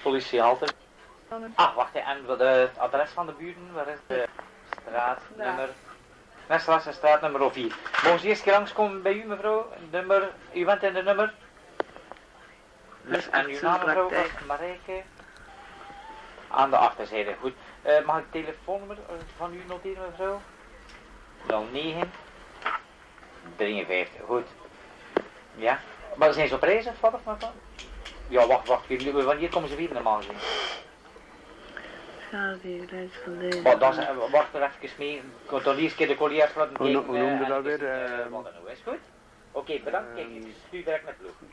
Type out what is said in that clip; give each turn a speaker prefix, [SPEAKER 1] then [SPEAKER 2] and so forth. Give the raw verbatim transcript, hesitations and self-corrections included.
[SPEAKER 1] Politiehalte. Ah, wacht even. En de, het adres van de buurten, waar is de straatnummer? Westlasse straat nummer vier. Mogen ze eerst keer langskomen bij u, mevrouw? Nummer, u bent in de nummer? Dus, en uw naam, mevrouw, was Marijke? Aan de achterzijde, goed. Uh, mag ik het telefoonnummer van u noteren, mevrouw? nul negen drieënvijftig, goed. Ja, maar zijn ze op reis of wat of wat? Ja, wacht, wacht, wanneer komen ze weer normaal gezien?
[SPEAKER 2] Ja, die reis van deze.
[SPEAKER 1] Oh, dan zijn, wacht er even mee, ik dan eerst keer de collega's laten kijken.
[SPEAKER 3] Hoe noemde dat weer?
[SPEAKER 1] Wat er nou is, goed? Oké, bedankt, kijk, ik stuur direct met ploeg.